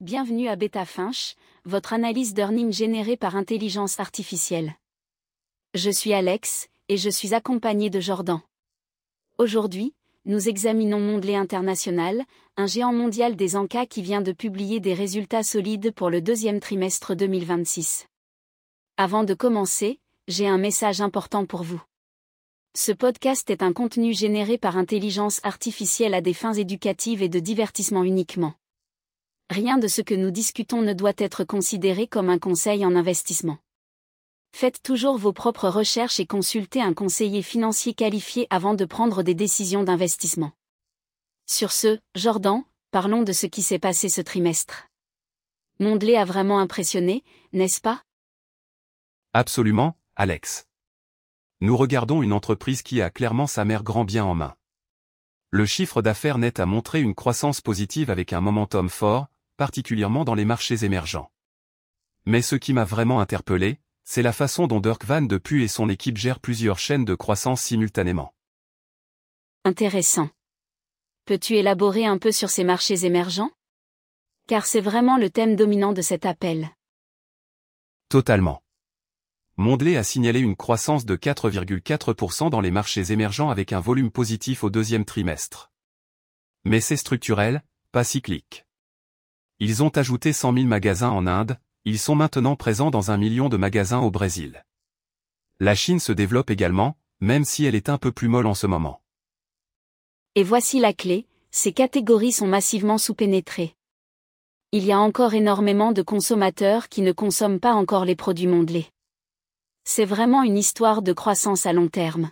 Bienvenue à BetaFinch, votre analyse d'earnings générée par intelligence artificielle. Je suis Alex, et je suis accompagné de Jordan. Aujourd'hui, nous examinons Mondelez International, un géant mondial des encas qui vient de publier des résultats solides pour le deuxième trimestre 2026. Avant de commencer, j'ai un message important pour vous. Ce podcast est un contenu généré par intelligence artificielle à des fins éducatives et de divertissement uniquement. Rien de ce que nous discutons ne doit être considéré comme un conseil en investissement. Faites toujours vos propres recherches et consultez un conseiller financier qualifié avant de prendre des décisions d'investissement. Sur ce, Jordan, parlons de ce qui s'est passé ce trimestre. Mondelez a vraiment impressionné, n'est-ce pas? Absolument, Alex. Nous regardons une entreprise qui a clairement sa mère grand bien en main. Le chiffre d'affaires net a montré une croissance positive avec un momentum fort, particulièrement dans les marchés émergents. Mais ce qui m'a vraiment interpellé, c'est la façon dont Dirk Van de Put et son équipe gèrent plusieurs chaînes de croissance simultanément. Intéressant. Peux-tu élaborer un peu sur ces marchés émergents? Car c'est vraiment le thème dominant de cet appel. Totalement. Mondelez a signalé une croissance de 4,4% dans les marchés émergents avec un volume positif au deuxième trimestre. Mais c'est structurel, pas cyclique. Ils ont ajouté 100 000 magasins en Inde, ils sont maintenant présents dans 1 million de magasins au Brésil. La Chine se développe également, même si elle est un peu plus molle en ce moment. Et voici la clé, ces catégories sont massivement sous-pénétrées. Il y a encore énormément de consommateurs qui ne consomment pas encore les produits Mondelez. C'est vraiment une histoire de croissance à long terme.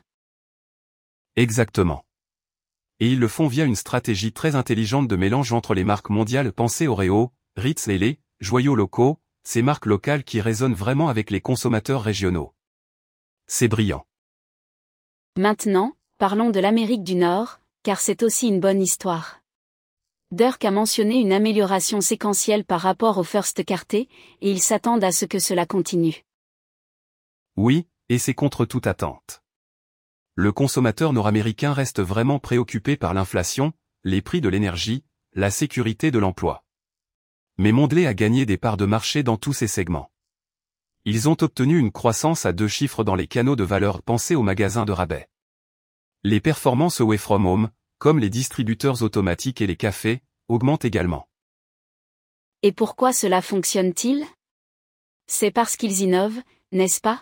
Exactement. Et ils le font via une stratégie très intelligente de mélange entre les marques mondiales. Pensez Oreo, Ritz Lele, Joyaux locaux, ces marques locales qui résonnent vraiment avec les consommateurs régionaux. C'est brillant. Maintenant, parlons de l'Amérique du Nord, car c'est aussi une bonne histoire. Dirk a mentionné une amélioration séquentielle par rapport au first quarter, et ils s'attendent à ce que cela continue. Oui, et c'est contre toute attente. Le consommateur nord-américain reste vraiment préoccupé par l'inflation, les prix de l'énergie, la sécurité de l'emploi. Mais Mondelez a gagné des parts de marché dans tous ces segments. Ils ont obtenu une croissance à 2 chiffres dans les canaux de valeur. Pensés aux magasins de rabais. Les performances away from home, comme les distributeurs automatiques et les cafés, augmentent également. Et pourquoi cela fonctionne-t-il? C'est parce qu'ils innovent, n'est-ce pas?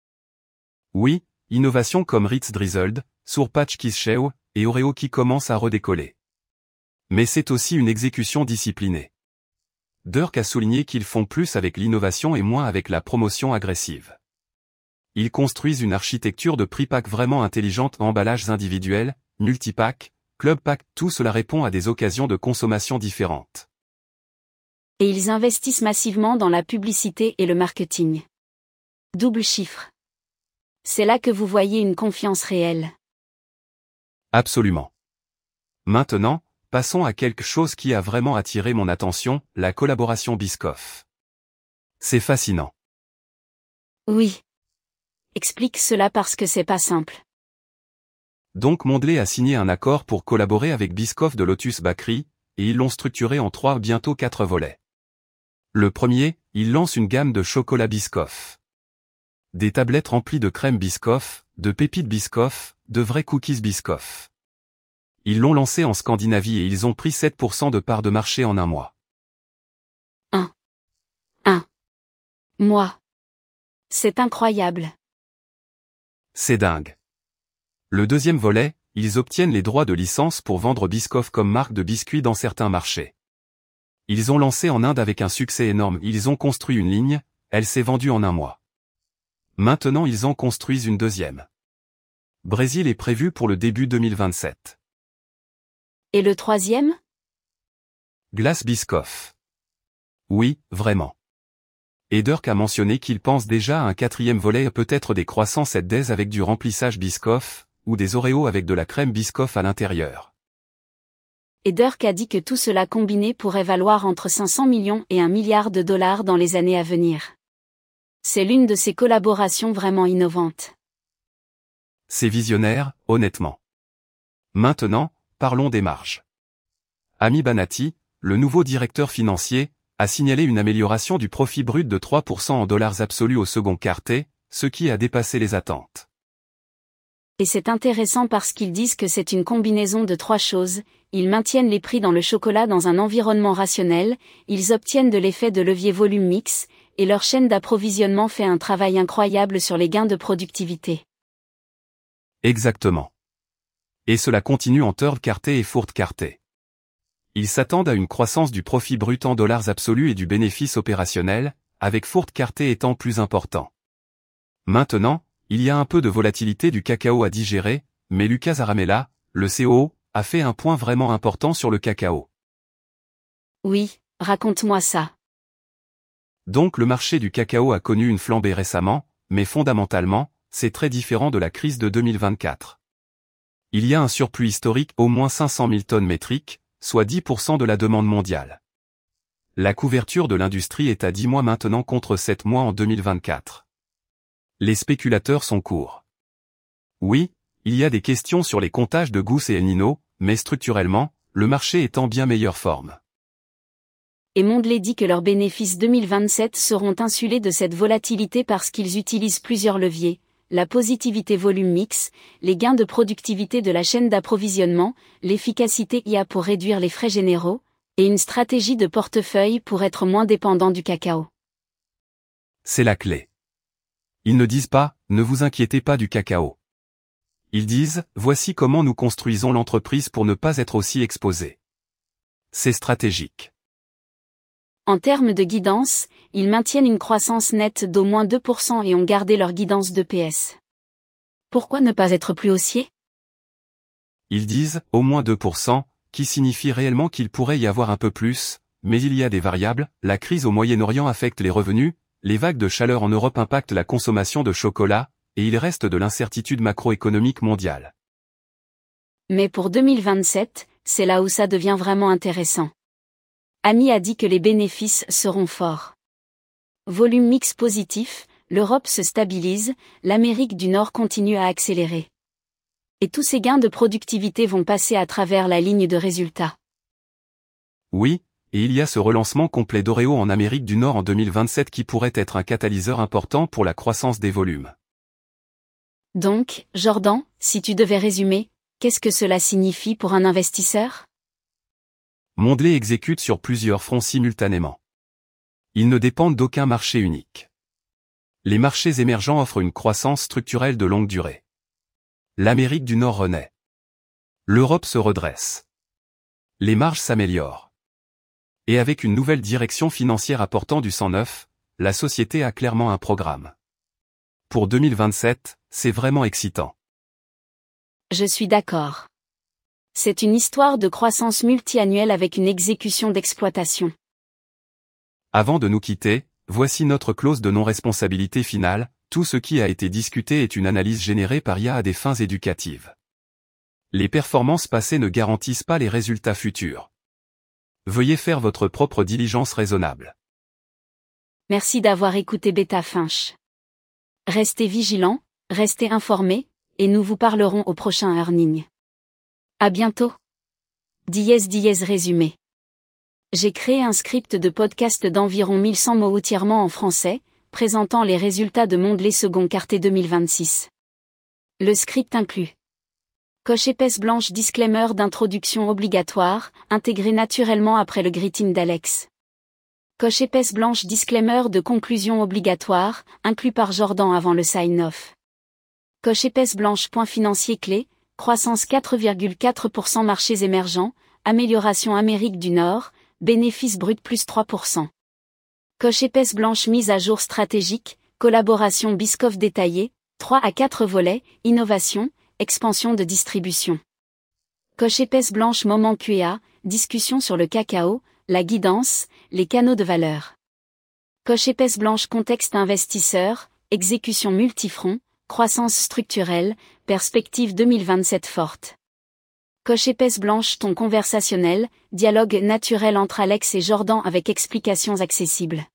Oui, innovations comme Ritz Drizzled, Sour Patch Kids Chew et Oreo qui commencent à redécoller. Mais c'est aussi une exécution disciplinée. Dirk a souligné qu'ils font plus avec l'innovation et moins avec la promotion agressive. Ils construisent une architecture de prix pack vraiment intelligente, emballages individuels, multipack, club pack, tout cela répond à des occasions de consommation différentes. Et ils investissent massivement dans la publicité et le marketing. Double chiffre. C'est là que vous voyez une confiance réelle. Absolument. Maintenant, passons à quelque chose qui a vraiment attiré mon attention, la collaboration Biscoff. C'est fascinant. Oui. Explique cela parce que c'est pas simple. Donc Mondelez a signé un accord pour collaborer avec Biscoff de Lotus Bakery, et ils l'ont structuré en 3 bientôt 4 volets. Le premier, il lance une gamme de chocolat Biscoff. Des tablettes remplies de crème Biscoff, de pépites Biscoff, de vrais cookies Biscoff. Ils l'ont lancé en Scandinavie et ils ont pris 7% de part de marché en un mois. Un mois. C'est incroyable. C'est dingue. Le deuxième volet, ils obtiennent les droits de licence pour vendre Biscoff comme marque de biscuits dans certains marchés. Ils ont lancé en Inde avec un succès énorme, ils ont construit une ligne, elle s'est vendue en un mois. Maintenant ils en construisent une deuxième. Brésil est prévu pour le début 2027. Et le troisième? Glace Biscoff. Oui, vraiment. Et Dirk a mentionné qu'il pense déjà à un 4e volet, peut-être des croissants 7 days avec du remplissage Biscoff, ou des Oreos avec de la crème Biscoff à l'intérieur. Et Dirk a dit que tout cela combiné pourrait valoir entre 500 millions et $1 milliard dans les années à venir. C'est l'une de ces collaborations vraiment innovantes. C'est visionnaire, honnêtement. Maintenant, parlons des marges. Ami Banati, le nouveau directeur financier, a signalé une amélioration du profit brut de 3% en dollars absolus au second quarter, ce qui a dépassé les attentes. Et c'est intéressant parce qu'ils disent que c'est une combinaison de 3 choses, ils maintiennent les prix dans le chocolat dans un environnement rationnel, ils obtiennent de l'effet de levier volume mix, et leur chaîne d'approvisionnement fait un travail incroyable sur les gains de productivité. Exactement. Et cela continue en third quarter et fourth quarter. Ils s'attendent à une croissance du profit brut en dollars absolus et du bénéfice opérationnel, avec fourth quarter étant plus important. Maintenant, il y a un peu de volatilité du cacao à digérer, mais Lucas Zaramella, le COO, a fait un point vraiment important sur le cacao. Oui, raconte-moi ça. Donc le marché du cacao a connu une flambée récemment, mais fondamentalement, c'est très différent de la crise de 2024. Il y a un surplus historique au moins 500 000 tonnes métriques, soit 10% de la demande mondiale. La couverture de l'industrie est à 10 mois maintenant contre 7 mois en 2024. Les spéculateurs sont courts. Oui, il y a des questions sur les comptages de Goose et El Niño, mais structurellement, le marché est en bien meilleure forme. Et Mondlé dit que leurs bénéfices 2027 seront insulés de cette volatilité parce qu'ils utilisent plusieurs leviers, la positivité volume mix, les gains de productivité de la chaîne d'approvisionnement, l'efficacité IA pour réduire les frais généraux, et une stratégie de portefeuille pour être moins dépendant du cacao. C'est la clé. Ils ne disent pas, ne vous inquiétez pas du cacao. Ils disent, voici comment nous construisons l'entreprise pour ne pas être aussi exposés. C'est stratégique. En termes de guidance, ils maintiennent une croissance nette d'au moins 2% et ont gardé leur guidance d'EPS. Pourquoi ne pas être plus haussier ? Ils disent, au moins 2%, qui signifie réellement qu'il pourrait y avoir un peu plus, mais il y a des variables, la crise au Moyen-Orient affecte les revenus, les vagues de chaleur en Europe impactent la consommation de chocolat, et il reste de l'incertitude macroéconomique mondiale. Mais pour 2027, c'est là où ça devient vraiment intéressant. Ami a dit que les bénéfices seront forts. Volume mix positif, l'Europe se stabilise, l'Amérique du Nord continue à accélérer. Et tous ces gains de productivité vont passer à travers la ligne de résultats. Oui, et il y a ce relancement complet d'Oreo en Amérique du Nord en 2027 qui pourrait être un catalyseur important pour la croissance des volumes. Donc, Jordan, si tu devais résumer, qu'est-ce que cela signifie pour un investisseur ? Mondlé exécute sur plusieurs fronts simultanément. Ils ne dépendent d'aucun marché unique. Les marchés émergents offrent une croissance structurelle de longue durée. L'Amérique du Nord renaît. L'Europe se redresse. Les marges s'améliorent. Et avec une nouvelle direction financière apportant du sang neuf, la société a clairement un programme. Pour 2027, c'est vraiment excitant. Je suis d'accord. C'est une histoire de croissance multi-annuelle avec une exécution d'exploitation. Avant de nous quitter, voici notre clause de non-responsabilité finale, tout ce qui a été discuté est une analyse générée par IA à des fins éducatives. Les performances passées ne garantissent pas les résultats futurs. Veuillez faire votre propre diligence raisonnable. Merci d'avoir écouté Beta Finch. Restez vigilants, restez informés, et nous vous parlerons au prochain earning. À bientôt. Résumé. J'ai créé un script de podcast d'environ 1100 mots entièrement en français, présentant les résultats de Mondlé second quarter 2026. Le script inclut coche épaisse blanche disclaimer d'introduction obligatoire, intégré naturellement après le greeting d'Alex. Coche épaisse blanche disclaimer de conclusion obligatoire, inclus par Jordan avant le sign-off. Coche épaisse blanche point financier clé, croissance 4,4% marchés émergents, amélioration Amérique du Nord, bénéfice brut plus 3%. Coche épaisse blanche mise à jour stratégique, collaboration Biscoff détaillée, 3 à 4 volets, innovation, expansion de distribution. Coche épaisse blanche moment QA, discussion sur le cacao, la guidance, les canaux de valeur. Coche épaisse blanche contexte investisseur, exécution multifront, croissance structurelle, perspective 2027 forte. Coche épaisse blanche ton conversationnel, dialogue naturel entre Alex et Jordan avec explications accessibles.